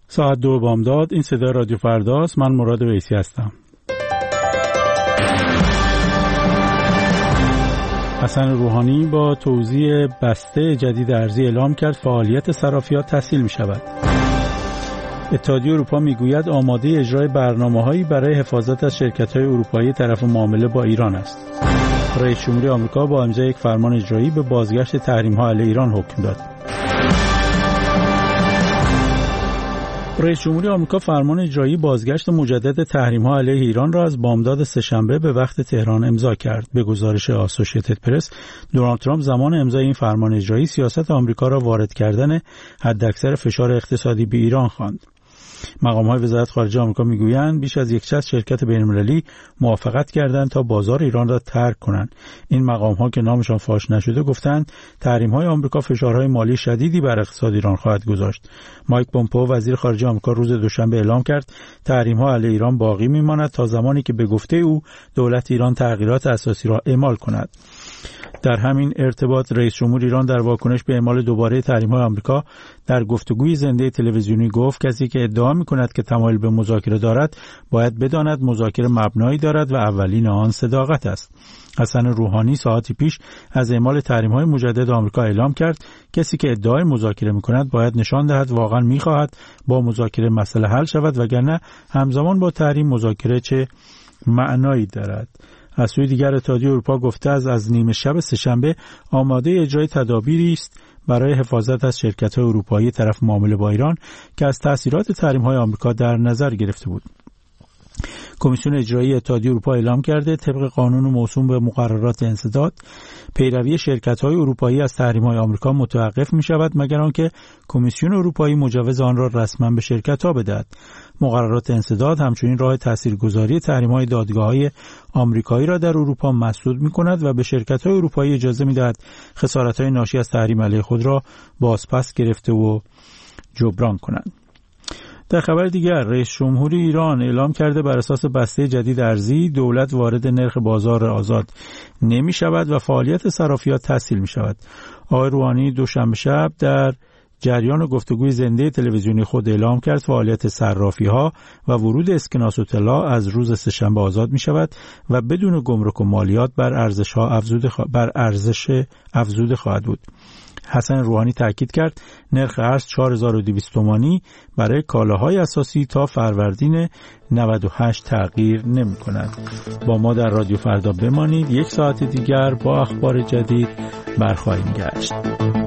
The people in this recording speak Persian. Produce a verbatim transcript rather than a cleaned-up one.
ساعت دو بامداد. این صدای رادیو فرداست. من مراد ویسی هستم. حسن روحانی با توزیع بسته جدید ارزی اعلام کرد فعالیت صرافیات تسهیل می شود. اتحادیه اروپا می گوید آماده اجرای برنامه‌هایی برای حفاظت از شرکت‌های اروپایی طرف معامله با ایران است. رئیس جمهوری آمریکا با امضای یک فرمان اجرایی به بازگشت تحریم‌ها علیه ایران حکم داد. رئیس جمهوری آمریکا فرمان اجرایی بازگشت مجدد تحریم‌ها علیه ایران را از بامداد سه‌شنبه به وقت تهران امضا کرد. به گزارش آسوشیتد پرس، دونالد ترامپ زمان امضای این فرمان اجرایی سیاست آمریکا را وارد کردن حداکثر فشار اقتصادی به ایران خواند. مقام‌های وزارت خارجه آمریکا میگویند بیش از صد شرکت بین‌المللی موافقت کردند تا بازار ایران را ترک کنند. این مقام‌ها که نامشان فاش نشده گفتند تحریم‌های آمریکا فشارهای مالی شدیدی بر اقتصاد ایران خواهد گذاشت. مایک پومپئو وزیر خارجه آمریکا روز دوشنبه اعلام کرد تحریم‌ها علیه ایران باقی می‌ماند تا زمانی که به گفته او دولت ایران تغییرات اساسی را اعمال کند. در همین ارتباط رئیس جمهور ایران در واکنش به اعمال دوباره تحریم‌های آمریکا در گفتگوی زنده تلویزیونی گفت کسی که ادعا می‌کند که تمایل به مذاکره دارد باید بداند مذاکره مبنایی دارد و اولین آن صداقت است. حسن روحانی ساعتی پیش از اعمال تحریم‌های مجدد آمریکا اعلام کرد کسی که ادعای مذاکره می‌کند باید نشان دهد واقعاً می‌خواهد با مذاکره مسئله حل شود وگرنه همزمان با تحریم مذاکره چه معنایی دارد. از سوی دیگر اتحادیه اروپا گفته است از نیمه شب سه‌شنبه آماده اجرای تدابیری است برای حفاظت از شرکت‌های اروپایی طرف معامله با ایران که از تأثیرات تحریم‌های آمریکا در نظر گرفته بود. کمیسیون اجرایی اتحادیه اروپا اعلام کرده طبق قانون موسوم به مقررات انسداد پیروی شرکت‌های اروپایی از تحریم‌های آمریکا متوقف می‌شود مگر آنکه کمیسیون اروپایی مجوز آن را رسما به شرکت‌ها بدهد. مقررات انسداد همچنین راه تاثیرگذاری تحریم‌های دادگاه‌های آمریکایی را در اروپا مسدود می‌کند و به شرکت‌های اروپایی اجازه می‌دهد خسارت‌های ناشی از تحریم علیه خود را بازپس گرفته و جبران کنند. در خبر دیگر رئیس جمهوری ایران اعلام کرده بر اساس بسته جدید ارزی دولت وارد نرخ بازار آزاد نمی شود و فعالیت صرافیات تسهیل می شود. آقای روحانی دوشنبه شب در جریان گفتگوی زنده تلویزیونی خود اعلام کرد فعالیت صرافی‌ها و ورود اسکناس و طلا از روز سه‌شنبه آزاد می شود و بدون گمرک و مالیات بر ارزش‌ها افزوده خوا... بر ارزش افزوده خواهد بود. حسن روحانی تاکید کرد نرخ ارز چهار هزار و دویست تومانی برای کالاهای اساسی تا فروردین نود و هشت تغییر نمی کند. با ما در رادیو فردا بمانید. یک ساعت دیگر با اخبار جدید برخواهیم گشت.